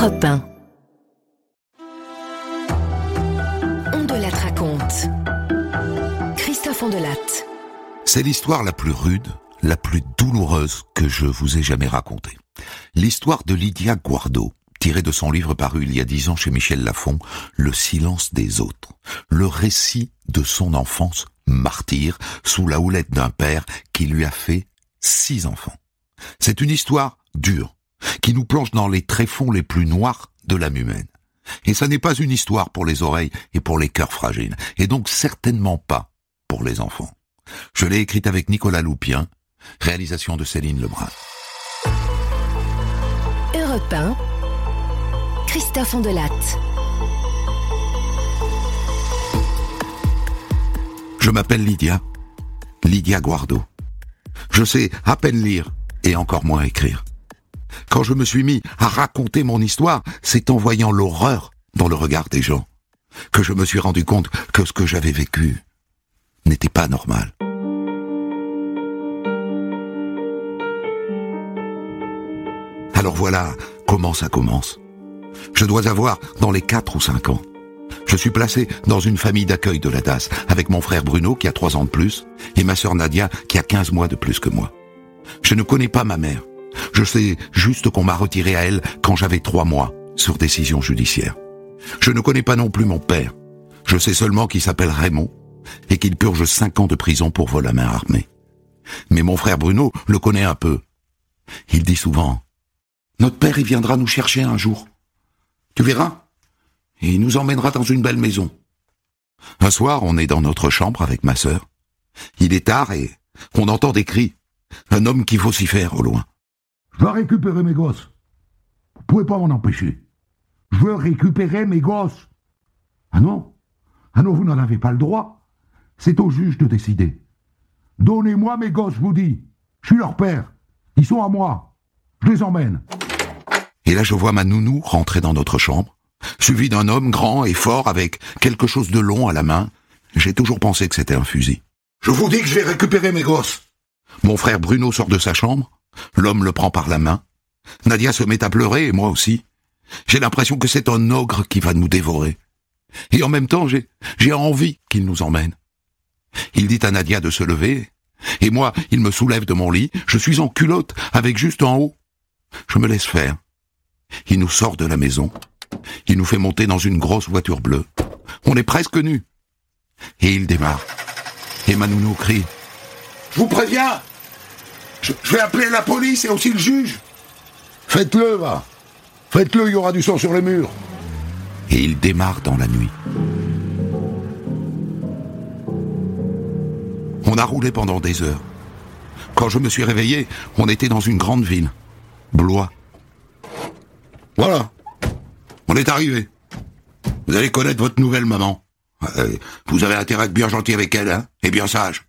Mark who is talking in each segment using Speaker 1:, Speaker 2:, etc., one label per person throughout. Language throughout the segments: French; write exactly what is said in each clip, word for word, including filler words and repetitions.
Speaker 1: Europe un. Ondelatte raconte. Christophe Ondelatte.
Speaker 2: C'est l'histoire la plus rude, la plus douloureuse que je vous ai jamais racontée. L'histoire de Lydia Guardo, tirée de son livre paru il y a dix ans chez Michel Lafon, Le silence des autres. Le récit de son enfance martyre sous la houlette d'un père qui lui a fait six enfants. C'est une histoire dure, qui nous plonge dans les tréfonds les plus noirs de l'âme humaine. Et ça n'est pas une histoire pour les oreilles et pour les cœurs fragiles, et donc certainement pas pour les enfants. Je l'ai écrite avec Nicolas Loupien, réalisation de Céline Lebrun.
Speaker 1: Europe un, Christophe Ondelatte.
Speaker 2: Je m'appelle Lydia, Lydia Guardo. Je sais à peine lire et encore moins écrire. Quand je me suis mis à raconter mon histoire, c'est en voyant l'horreur dans le regard des gens que je me suis rendu compte que ce que j'avais vécu n'était pas normal. Alors voilà comment ça commence. Je dois avoir dans les quatre ou cinq ans. Je suis placé dans une famille d'accueil de la D A S, avec mon frère Bruno qui a trois ans de plus, et ma sœur Nadia qui a quinze mois de plus que moi. Je ne connais pas ma mère. Je sais juste qu'on m'a retiré à elle quand j'avais trois mois, sur décision judiciaire. Je ne connais pas non plus mon père. Je sais seulement qu'il s'appelle Raymond, et qu'il purge cinq ans de prison pour vol à main armée. Mais mon frère Bruno le connaît un peu. Il dit souvent « Notre père, il viendra nous chercher un jour. Tu verras, et il nous emmènera dans une belle maison. » Un soir, on est dans notre chambre avec ma sœur. Il est tard et on entend des cris. Un homme qui vocifère au loin.
Speaker 3: « Je dois récupérer mes gosses. Vous pouvez pas m'en empêcher. Je veux récupérer mes gosses. »« Ah non, ah non, vous n'en avez pas le droit. C'est au juge de décider. Donnez-moi mes gosses, je vous dis. Je suis leur père. Ils sont à moi. Je les emmène. »
Speaker 2: Et là, je vois ma nounou rentrer dans notre chambre, suivie d'un homme grand et fort avec quelque chose de long à la main. J'ai toujours pensé que c'était un fusil. « Je vous dis que je vais récupérer mes gosses. » Mon frère Bruno sort de sa chambre. L'homme le prend par la main. Nadia se met à pleurer, et moi aussi. J'ai l'impression que c'est un ogre qui va nous dévorer. Et en même temps, j'ai, j'ai envie qu'il nous emmène. Il dit à Nadia de se lever, et moi, il me soulève de mon lit. Je suis en culotte, avec juste en haut. Je me laisse faire. Il nous sort de la maison. Il nous fait monter dans une grosse voiture bleue. On est presque nus. Et il démarre. Et ma nounou crie « Je vous préviens, je, je vais appeler la police et aussi le juge. »« Faites-le, va. Faites-le, il y aura du sang sur les murs. » Et il démarre dans la nuit. On a roulé pendant des heures. Quand je me suis réveillé, on était dans une grande ville, Blois. Voilà, on est arrivé. Vous allez connaître votre nouvelle maman. Euh, vous avez intérêt à être bien gentil avec elle, hein, et bien sage.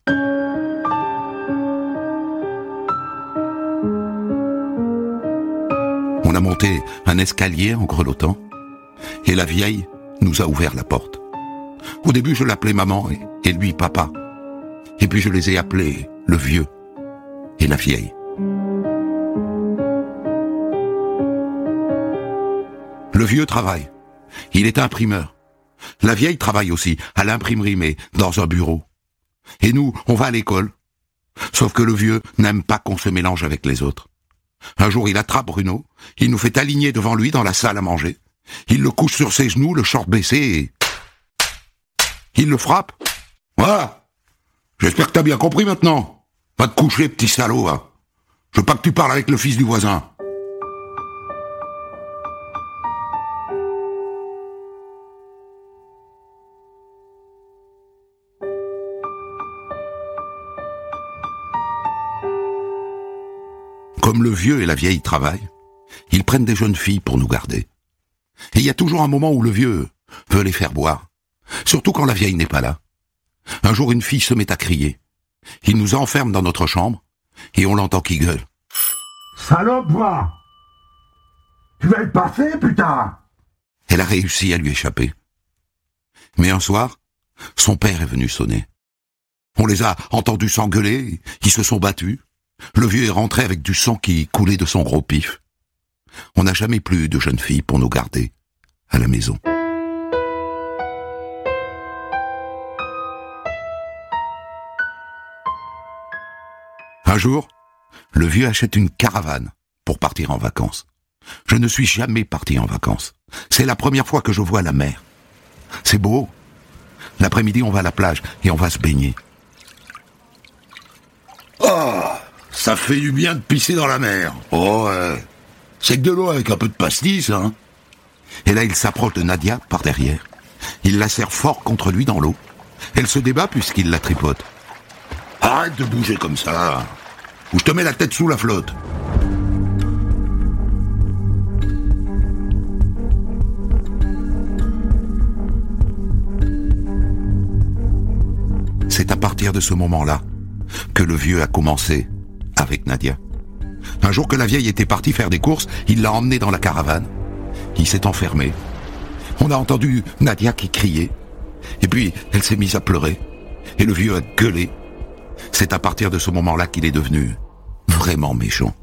Speaker 2: On a monté un escalier en grelottant, et la vieille nous a ouvert la porte. Au début, je l'appelais maman et, et lui papa. Et puis je les ai appelés le vieux et la vieille. Le vieux travaille. Il est imprimeur. La vieille travaille aussi, à l'imprimerie, mais dans un bureau. Et nous, on va à l'école. Sauf que le vieux n'aime pas qu'on se mélange avec les autres. Un jour, il attrape Bruno, il nous fait aligner devant lui dans la salle à manger. Il le couche sur ses genoux, le short baissé, et... il le frappe. Voilà. J'espère que t'as bien compris maintenant. Va te coucher, petit salaud, hein. Je veux pas que tu parles avec le fils du voisin. Comme le vieux et la vieille travaillent, ils prennent des jeunes filles pour nous garder. Et il y a toujours un moment où le vieux veut les faire boire, surtout quand la vieille n'est pas là. Un jour, une fille se met à crier. Il nous enferme dans notre chambre, et on l'entend qui gueule.
Speaker 3: « Salope, va! Tu vas être passé, putain !»
Speaker 2: Elle a réussi à lui échapper. Mais un soir, son père est venu sonner. On les a entendus s'engueuler, ils se sont battus. Le vieux est rentré avec du sang qui coulait de son gros pif. On n'a jamais plus eu de jeune fille pour nous garder à la maison. Un jour, le vieux achète une caravane pour partir en vacances. Je ne suis jamais parti en vacances. C'est la première fois que je vois la mer. C'est beau. L'après-midi, on va à la plage et on va se baigner.
Speaker 3: Oh, ça fait du bien de pisser dans la mer. Oh, ouais. C'est que de l'eau avec un peu de pastis, hein.
Speaker 2: Et là, il s'approche de Nadia par derrière. Il la serre fort contre lui dans l'eau. Elle se débat puisqu'il la tripote.
Speaker 3: Arrête de bouger comme ça, ou je te mets la tête sous la flotte.
Speaker 2: C'est à partir de ce moment-là que le vieux a commencé avec Nadia. Un jour que la vieille était partie faire des courses, il l'a emmenée dans la caravane. Il s'est enfermé. On a entendu Nadia qui criait. Et puis, elle s'est mise à pleurer. Et le vieux a gueulé. C'est à partir de ce moment-là qu'il est devenu vraiment méchant.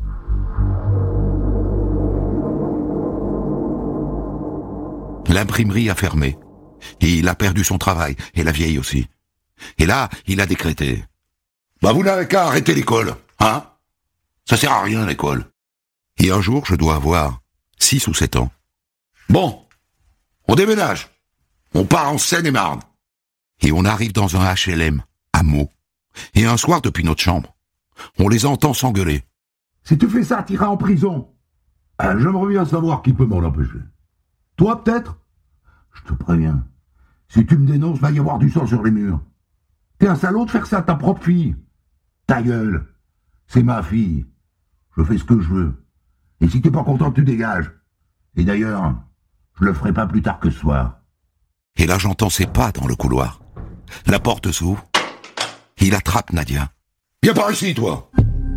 Speaker 2: L'imprimerie a fermé. Et il a perdu son travail. Et la vieille aussi. Et là, il a décrété.
Speaker 3: Bah vous n'avez qu'à arrêter l'école, hein? Ça sert à rien, l'école.
Speaker 2: Et un jour, je dois avoir six ou sept ans.
Speaker 3: Bon, on déménage. On part en Seine-et-Marne.
Speaker 2: Et on arrive dans un H L M, à Meaux. Et un soir, depuis notre chambre, on les entend s'engueuler.
Speaker 3: Si tu fais ça, t'iras en prison. Euh, J'aimerais bien savoir qui peut m'en empêcher. Toi, peut-être? Je te préviens. Si tu me dénonces, va y avoir du sang sur les murs. T'es un salaud de faire ça à ta propre fille. Ta gueule. C'est ma fille. Je fais ce que je veux. Et si t'es pas content, tu dégages. Et d'ailleurs, je le ferai pas plus tard que ce soir.
Speaker 2: Et là, j'entends ses pas dans le couloir. La porte s'ouvre. Il attrape Nadia.
Speaker 3: Viens par ici, toi.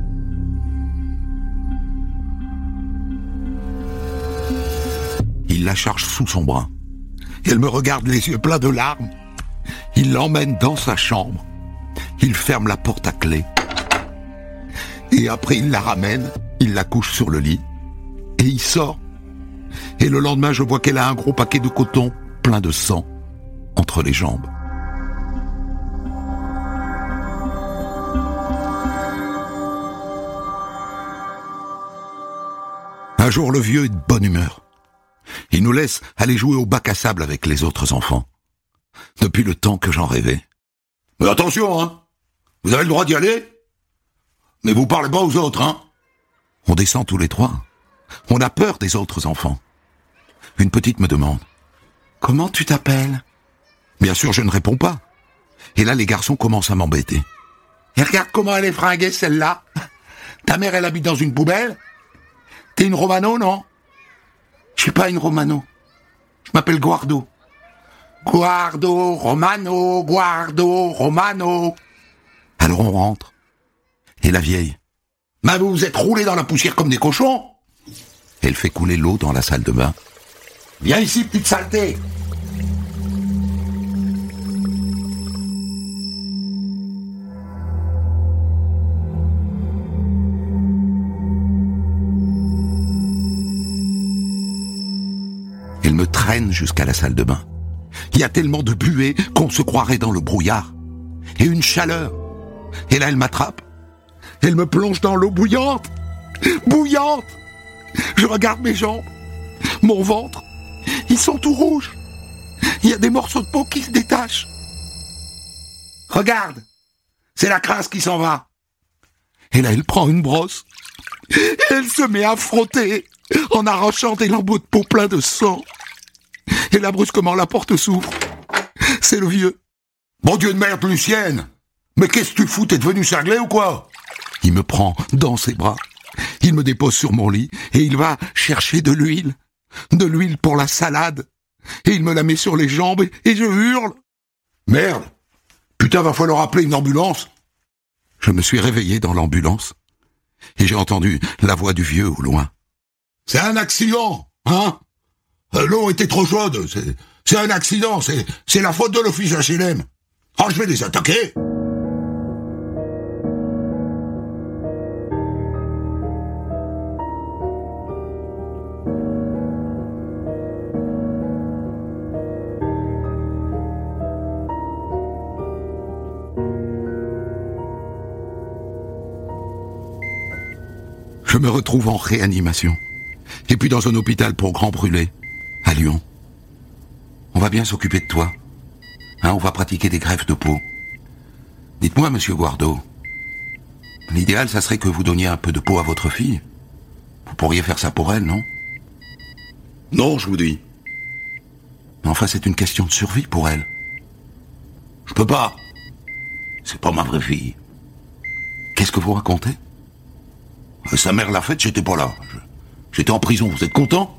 Speaker 2: Il la charge sous son bras. Elle me regarde les yeux pleins de larmes. Il l'emmène dans sa chambre. Il ferme la porte à clé. Et après, il la ramène. Il la couche sur le lit. Et il sort. Et le lendemain, je vois qu'elle a un gros paquet de coton plein de sang entre les jambes. Un jour, le vieux est de bonne humeur. Il nous laisse aller jouer au bac à sable avec les autres enfants. Depuis le temps que j'en rêvais.
Speaker 3: Mais attention, hein. Vous avez le droit d'y aller. Mais vous parlez pas aux autres, hein.
Speaker 2: On descend tous les trois. On a peur des autres enfants. Une petite me demande. Comment tu t'appelles? Bien sûr, je ne réponds pas. Et là, les garçons commencent à m'embêter. Et regarde comment elle est fringuée, celle-là. Ta mère, elle habite dans une poubelle. T'es une Romano, non? Je suis pas une Romano. Je m'appelle Guardo. Guardo, Romano, Guardo, Romano. Alors on rentre. Et la vieille.
Speaker 3: Mais vous vous êtes roulés dans la poussière comme des cochons.
Speaker 2: Elle fait couler l'eau dans la salle de bain.
Speaker 3: Viens ici, petite saleté.
Speaker 2: Elle me traîne jusqu'à la salle de bain. Il y a tellement de buée qu'on se croirait dans le brouillard. Et une chaleur. Et là, elle m'attrape. Elle me plonge dans l'eau bouillante. Bouillante. Je regarde mes jambes. Mon ventre. Ils sont tout rouges. Il y a des morceaux de peau qui se détachent. Regarde. C'est la crasse qui s'en va. Et là, elle prend une brosse. Et elle se met à frotter en arrachant des lambeaux de peau pleins de sang. Et là, brusquement, la porte s'ouvre. C'est le vieux.
Speaker 3: Bon Dieu de merde, Lucienne. Mais qu'est-ce que tu fous? T'es devenu cinglé ou quoi?
Speaker 2: Il me prend dans ses bras. Il me dépose sur mon lit et il va chercher de l'huile. De l'huile pour la salade. Et il me la met sur les jambes et je hurle.
Speaker 3: Merde. Putain, va falloir appeler une ambulance.
Speaker 2: Je me suis réveillé dans l'ambulance. Et j'ai entendu la voix du vieux au loin.
Speaker 3: C'est un accident, hein? L'eau était trop chaude. C'est, c'est un accident. C'est, c'est la faute de l'office H L M. Oh, je vais les attaquer.
Speaker 2: Je me retrouve en réanimation. Et puis dans un hôpital pour grands brûlés, à Lyon. On va bien s'occuper de toi. Hein, on va pratiquer des greffes de peau. Dites-moi, monsieur Guardo, l'idéal, ça serait que vous donniez un peu de peau à votre fille. Vous pourriez faire ça pour elle, non? Non, je vous dis. Mais enfin, c'est une question de survie pour elle. Je peux pas. C'est pas ma vraie fille. Qu'est-ce que vous racontez? Sa mère l'a faite, j'étais pas là. Je- J'étais en prison, vous êtes content?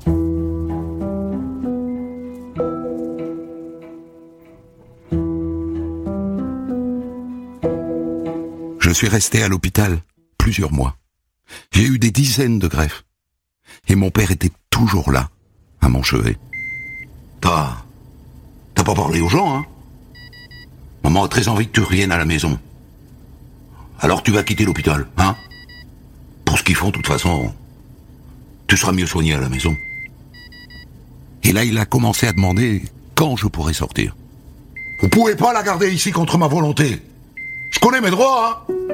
Speaker 2: Je suis resté à l'hôpital plusieurs mois. J'ai eu des dizaines de greffes. Et mon père était toujours là, à mon chevet. T'as... T'as pas parlé aux gens, hein? Maman a très envie que tu reviennes à la maison. Alors tu vas quitter l'hôpital, hein? Pour ce qu'ils font, de toute façon, tu seras mieux soigné à la maison. Et là, il a commencé à demander quand je pourrais sortir. Vous pouvez pas la garder ici contre ma volonté. Je connais mes droits, hein?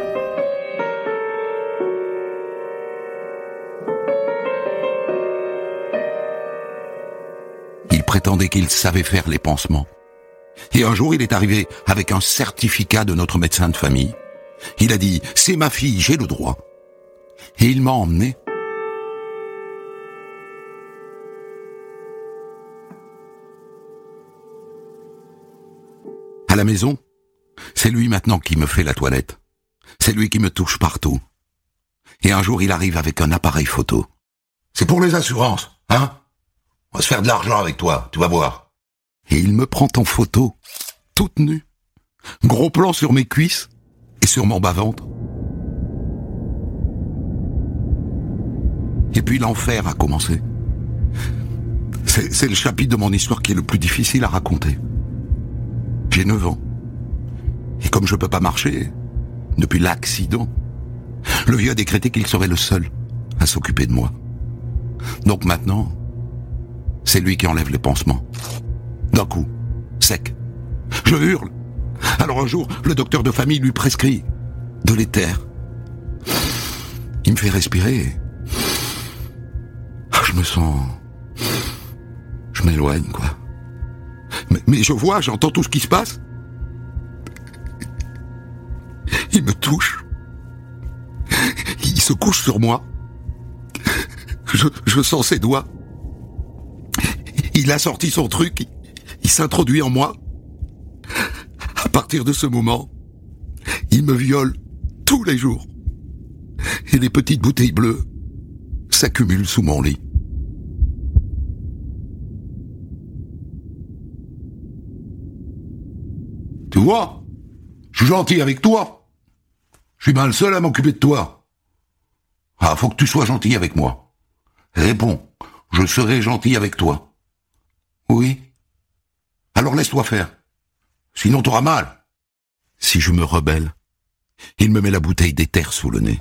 Speaker 2: Il prétendait qu'il savait faire les pansements. Et un jour, il est arrivé avec un certificat de notre médecin de famille. Il a dit « C'est ma fille, j'ai le droit ». Et il m'a emmené. À la maison, c'est lui maintenant qui me fait la toilette. C'est lui qui me touche partout. Et un jour, il arrive avec un appareil photo. C'est pour les assurances, hein? On va se faire de l'argent avec toi, tu vas voir. Et il me prend en photo, toute nue. Gros plan sur mes cuisses et sur mon bas-ventre. Et puis l'enfer a commencé. C'est, c'est le chapitre de mon histoire qui est le plus difficile à raconter. J'ai neuf ans. Et comme je peux pas marcher, depuis l'accident, le vieux a décrété qu'il serait le seul à s'occuper de moi. Donc maintenant, c'est lui qui enlève les pansements. D'un coup, sec. Je hurle. Alors un jour, le docteur de famille lui prescrit de l'éther. Il me fait respirer. Je me sens... Je m'éloigne, quoi. Mais, mais je vois, j'entends tout ce qui se passe. Il me touche. Il se couche sur moi. Je, je sens ses doigts. Il a sorti son truc. Il, il s'introduit en moi. À partir de ce moment, il me viole tous les jours. Et les petites bouteilles bleues s'accumulent sous mon lit. Tu vois, je suis gentil avec toi. Je suis bien le seul à m'occuper de toi. Ah, faut que tu sois gentil avec moi. Réponds, je serai gentil avec toi. Oui. Alors laisse-toi faire. Sinon t'auras mal. Si je me rebelle, il me met la bouteille d'éther sous le nez.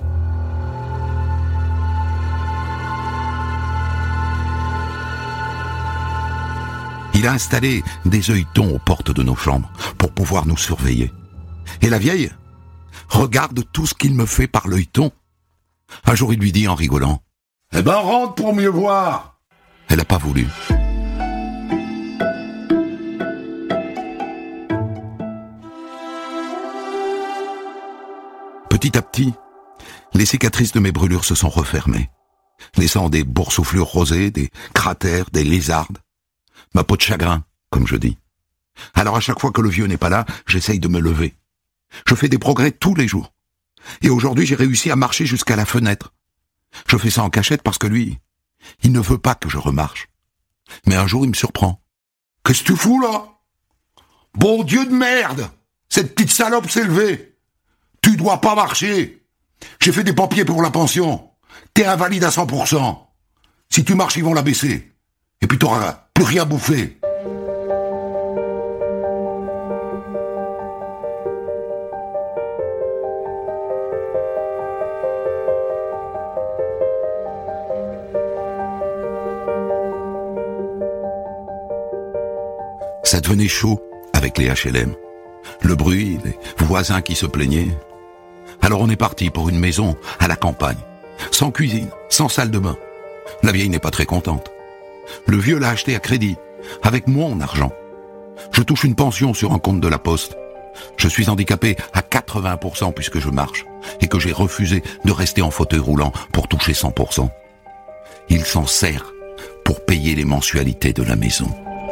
Speaker 2: Il a installé des œilletons aux portes de nos chambres pour pouvoir nous surveiller. Et la vieille regarde tout ce qu'il me fait par l'œilleton. Un jour, il lui dit en rigolant « Eh ben, rentre pour mieux voir !» Elle n'a pas voulu. Petit à petit, les cicatrices de mes brûlures se sont refermées, laissant des boursouflures rosées, des cratères, des lézardes. Ma peau de chagrin, comme je dis. Alors à chaque fois que le vieux n'est pas là, j'essaye de me lever. Je fais des progrès tous les jours. Et aujourd'hui, j'ai réussi à marcher jusqu'à la fenêtre. Je fais ça en cachette parce que lui, il ne veut pas que je remarche. Mais un jour, il me surprend. « Qu'est-ce que tu fous, là? Bon Dieu de merde! Cette petite salope s'est levée! Tu dois pas marcher! J'ai fait des papiers pour la pension. T'es invalide à cent pour cent. Si tu marches, ils vont la baisser. Et puis t'auras plus rien bouffé. » Ça devenait chaud avec les H L M. Le bruit, les voisins qui se plaignaient. Alors on est parti pour une maison à la campagne. sans cuisine, sans salle de bain. La vieille n'est pas très contente. Le vieux l'a acheté à crédit, avec mon argent. Je touche une pension sur un compte de la Poste. Je suis handicapé à quatre-vingts pour cent puisque je marche, et que j'ai refusé de rester en fauteuil roulant pour toucher cent pour cent. Il s'en sert pour payer les mensualités de la maison.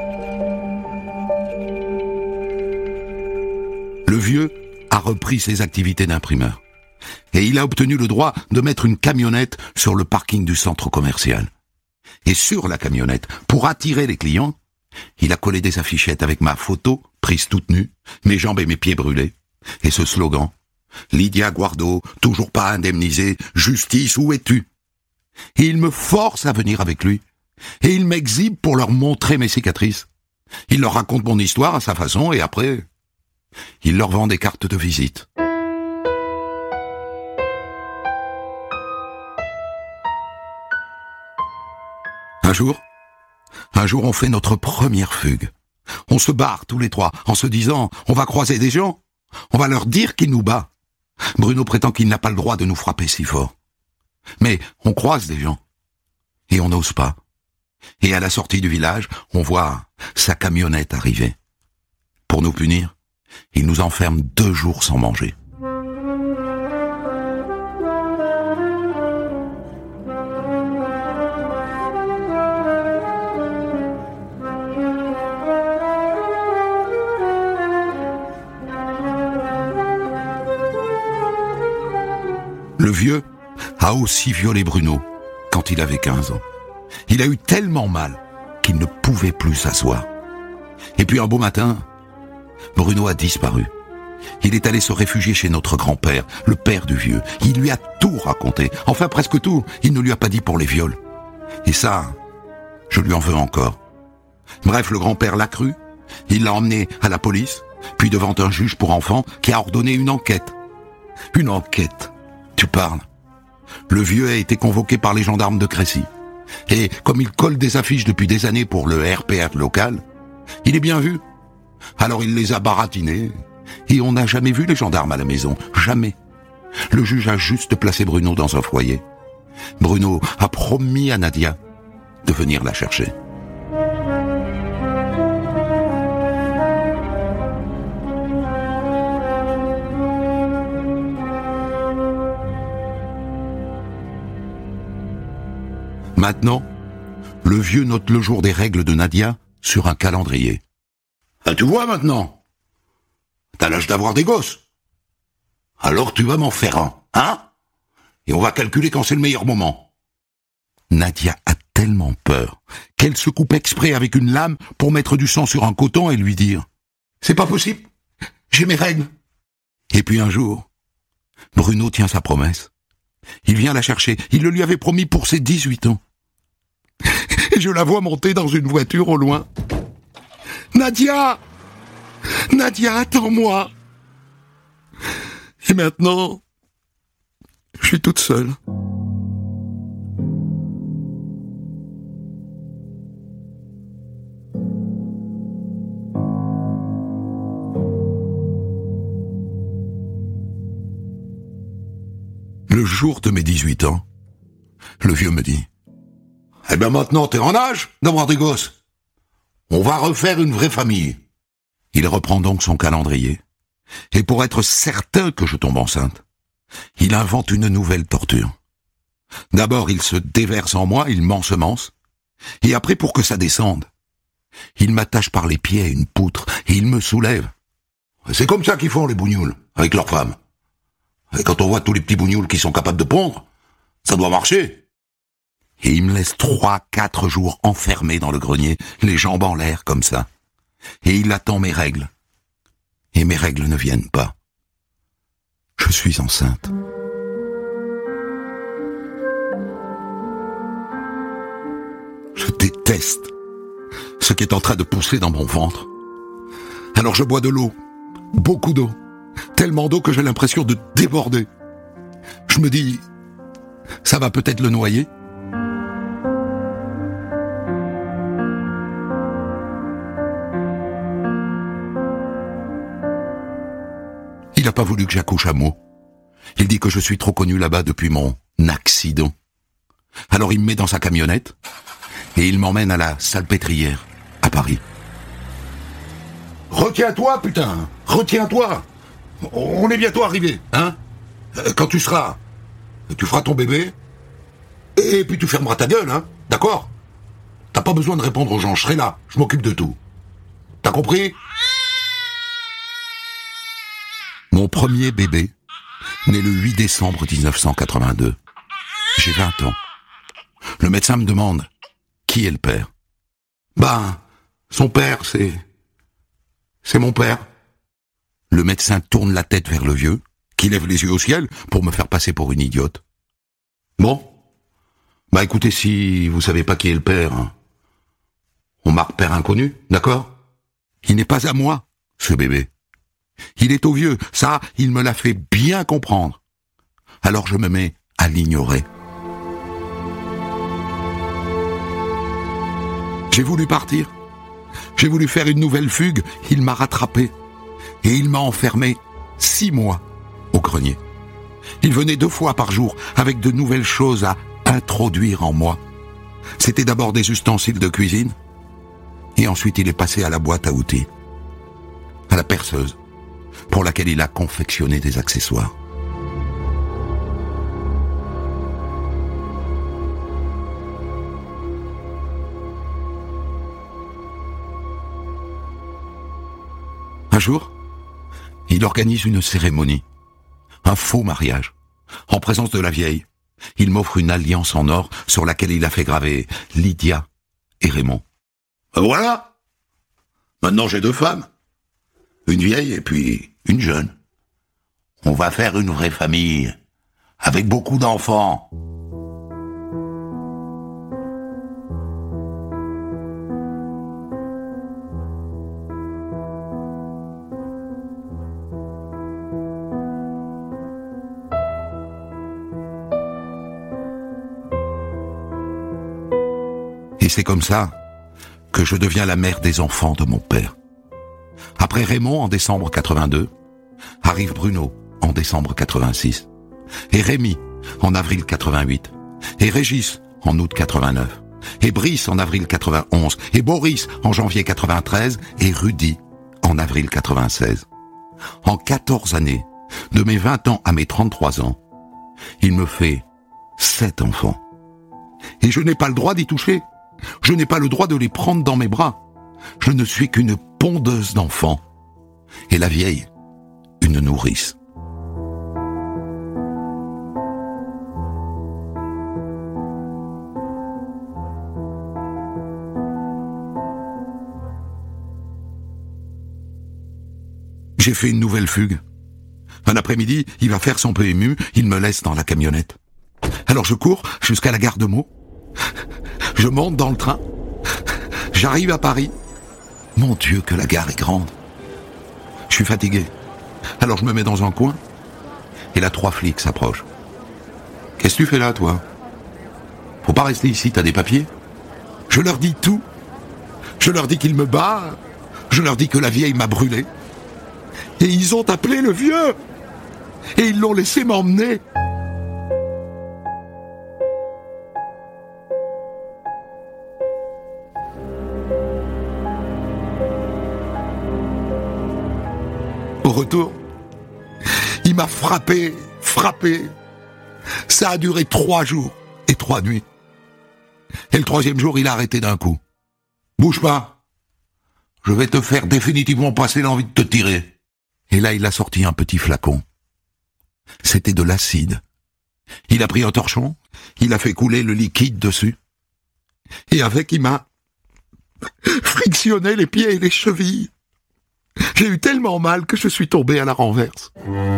Speaker 2: Le vieux a repris ses activités d'imprimeur. Et il a obtenu le droit de mettre une camionnette sur le parking du centre commercial. Et sur la camionnette, pour attirer les clients, il a collé des affichettes avec ma photo, prise toute nue, mes jambes et mes pieds brûlés, et ce slogan « Lydia Guardo, toujours pas indemnisée, justice, où es-tu » Et il me force à venir avec lui, et il m'exhibe pour leur montrer mes cicatrices. Il leur raconte mon histoire à sa façon, et après, il leur vend des cartes de visite. Un jour, un jour on fait notre première fugue. On se barre tous les trois en se disant « on va croiser des gens, on va leur dire qu'il nous bat ». Bruno prétend qu'il n'a pas le droit de nous frapper si fort. Mais on croise des gens et on n'ose pas. Et à la sortie du village, on voit sa camionnette arriver. Pour nous punir, il nous enferme deux jours sans manger. Le vieux a aussi violé Bruno quand il avait quinze ans. Il a eu tellement mal qu'il ne pouvait plus s'asseoir. Et puis un beau matin, Bruno a disparu. Il est allé se réfugier chez notre grand-père, le père du vieux. Il lui a tout raconté, enfin presque tout. Il ne lui a pas dit pour les viols. Et ça, je lui en veux encore. Bref, le grand-père l'a cru, il l'a emmené à la police, puis devant un juge pour enfants qui a ordonné une enquête. Une enquête. Tu parles. Le vieux a été convoqué par les gendarmes de Crécy. Et comme il colle des affiches depuis des années pour le R P R local, il est bien vu. Alors il les a baratinés. Et on n'a jamais vu les gendarmes à la maison. Jamais. Le juge a juste placé Bruno dans un foyer. Bruno a promis à Nadia de venir la chercher. Maintenant, le vieux note le jour des règles de Nadia sur un calendrier. Ah, tu vois maintenant, t'as l'âge d'avoir des gosses. Alors tu vas m'en faire un, hein? Et on va calculer quand c'est le meilleur moment. Nadia a tellement peur qu'elle se coupe exprès avec une lame pour mettre du sang sur un coton et lui dire « C'est pas possible, j'ai mes règles ». Et puis un jour, Bruno tient sa promesse. Il vient la chercher, il le lui avait promis pour ses dix-huit ans. Et je la vois monter dans une voiture au loin. « Nadia! Nadia, attends-moi !» Et maintenant, je suis toute seule. Le jour de mes dix-huit ans, le vieux me dit « Eh ben maintenant t'es en âge d'avoir des gosses. On va refaire une vraie famille. » Il reprend donc son calendrier. Et pour être certain que je tombe enceinte, il invente une nouvelle torture. D'abord, il se déverse en moi, il m'ensemence. Et après, pour que ça descende, il m'attache par les pieds à une poutre et il me soulève. C'est comme ça qu'ils font les bougnoules, avec leurs femmes. Et quand on voit tous les petits bougnoules qui sont capables de pondre, ça doit marcher. Et il me laisse trois, quatre jours enfermé dans le grenier, les jambes en l'air comme ça. Et il attend mes règles. Et mes règles ne viennent pas. Je suis enceinte. Je déteste ce qui est en train de pousser dans mon ventre. Alors je bois de l'eau, beaucoup d'eau, tellement d'eau que j'ai l'impression de déborder. Je me dis, ça va peut-être le noyer. Il n'a pas voulu que j'accouche à Meaux. Il dit que je suis trop connu là-bas depuis mon accident. Alors il me met dans sa camionnette et il m'emmène à la Salpêtrière, à Paris. Retiens-toi, putain, retiens-toi. On est bientôt arrivé, hein. Quand tu seras, tu feras ton bébé, et puis tu fermeras ta gueule, hein, d'accord? T'as pas besoin de répondre aux gens, je serai là, je m'occupe de tout. T'as compris? Mon premier bébé, né le huit décembre dix-neuf cent quatre-vingt-deux. J'ai vingt ans. Le médecin me demande, qui est le père? Ben, son père, c'est... c'est mon père. Le médecin tourne la tête vers le vieux, qui lève les yeux au ciel pour me faire passer pour une idiote. Bon. Bah écoutez, si vous savez pas qui est le père, hein, on marque père inconnu, d'accord? Il n'est pas à moi, ce bébé. Il est au vieux, ça, il me l'a fait bien comprendre. Alors je me mets à l'ignorer. J'ai voulu partir. J'ai voulu faire une nouvelle fugue, il m'a rattrapé. Et il m'a enfermé six mois au grenier. Il venait deux fois par jour avec de nouvelles choses à introduire en moi. C'était d'abord des ustensiles de cuisine, et ensuite il est passé à la boîte à outils, à la perceuse, pour laquelle il a confectionné des accessoires. Un jour, il organise une cérémonie, un faux mariage, en présence de la vieille. Il m'offre une alliance en or sur laquelle il a fait graver Lydia et Raymond. Voilà. Maintenant j'ai deux femmes. Une vieille et puis une jeune. On va faire une vraie famille, avec beaucoup d'enfants. Et c'est comme ça que je deviens la mère des enfants de mon père. Après Raymond en décembre quatre-vingt-deux, arrive Bruno en décembre quatre-vingt-six, et Rémi en avril quatre-vingt-huit, et Régis en août quatre-vingt-neuf, et Brice en avril quatre-vingt-onze, et Boris en janvier quatre-vingt-treize, et Rudy en avril quatre-vingt-seize. En quatorze années, de mes vingt ans à mes trente-trois ans, il me fait sept enfants. Et je n'ai pas le droit d'y toucher. Je n'ai pas le droit de les prendre dans mes bras. Je ne suis qu'une pondeuse d'enfants. Et la vieille, une nourrice. J'ai fait une nouvelle fugue. Un après-midi, il va faire son P M U, il me laisse dans la camionnette. Alors je cours jusqu'à la gare de Meaux. Je monte dans le train. J'arrive à Paris. Mon Dieu, que la gare est grande. Je suis fatigué. Alors je me mets dans un coin. Et là, trois flics s'approchent. Qu'est-ce que tu fais là, toi? Faut pas rester ici, t'as des papiers? Je leur dis tout. Je leur dis qu'ils me battent. Je leur dis que la vieille m'a brûlé. Et ils ont appelé le vieux. Et ils l'ont laissé m'emmener. Au retour, il m'a frappé, frappé. Ça a duré trois jours et trois nuits. Et le troisième jour, il a arrêté d'un coup. Bouge pas. Je vais te faire définitivement passer l'envie de te tirer. Et là, il a sorti un petit flacon. C'était de l'acide. Il a pris un torchon, il a fait couler le liquide dessus. Et avec, il m'a frictionné les pieds et les chevilles. J'ai eu tellement mal que je suis tombé à la renverse.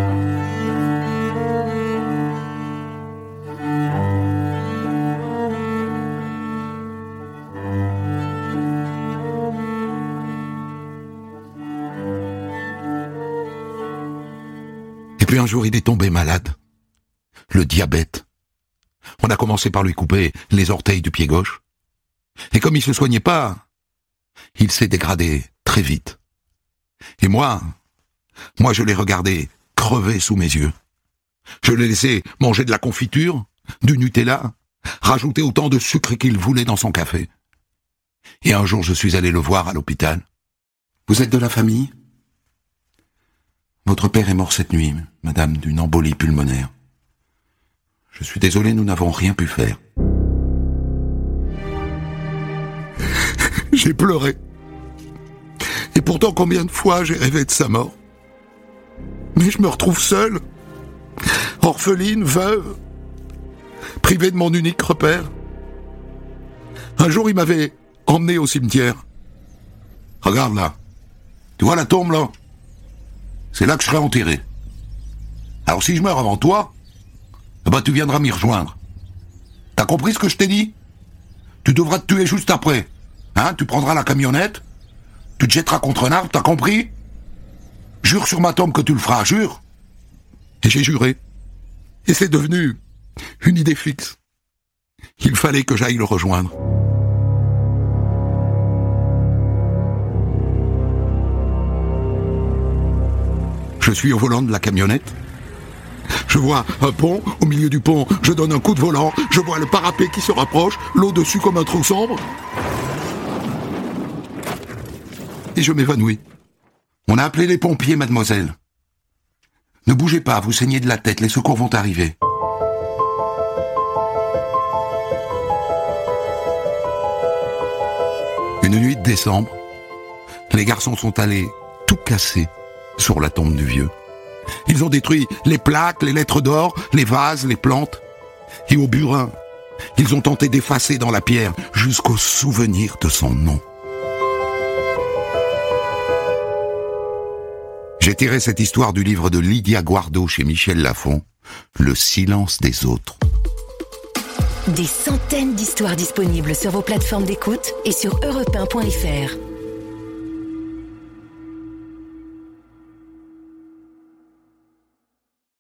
Speaker 2: Et puis un jour, il est tombé malade. Le diabète. On a commencé par lui couper les orteils du pied gauche. Et comme il se soignait pas, il s'est dégradé très vite. Et moi, moi je l'ai regardé crever sous mes yeux. Je l'ai laissé manger de la confiture du Nutella, rajouter autant de sucre qu'il voulait dans son café. Et un jour, je suis allé le voir à l'hôpital. « Vous êtes de la famille ? Votre père est mort cette nuit, madame, d'une embolie pulmonaire. Je suis désolé, nous n'avons rien pu faire. » J'ai pleuré. Et pourtant, combien de fois j'ai rêvé de sa mort. Mais je me retrouve seule, orpheline, veuve, privée de mon unique repère. Un jour, il m'avait emmené au cimetière. Regarde là. Tu vois la tombe là ? C'est là que je serai enterré. Alors si je meurs avant toi, eh ben tu viendras m'y rejoindre. T'as compris ce que je t'ai dit ? Tu devras te tuer juste après. Hein ? Tu prendras la camionnette, tu te jetteras contre un arbre, t'as compris ? Jure sur ma tombe que tu le feras, jure. Et j'ai juré. Et c'est devenu une idée fixe. Il fallait que j'aille le rejoindre. Je suis au volant de la camionnette. Je vois un pont, au milieu du pont, je donne un coup de volant, je vois le parapet qui se rapproche, l'eau dessus comme un trou sombre. Et je m'évanouis. On a appelé les pompiers, mademoiselle. Ne bougez pas, vous saignez de la tête, les secours vont arriver. Une nuit de décembre, les garçons sont allés tout casser sur la tombe du vieux. Ils ont détruit les plaques, les lettres d'or, les vases, les plantes. Et au burin, ils ont tenté d'effacer dans la pierre jusqu'au souvenir de son nom. J'ai tiré cette histoire du livre de Lydia Guardo chez Michel Lafon, Le silence des autres.
Speaker 1: Des centaines d'histoires disponibles sur vos plateformes d'écoute et sur europe un point f r.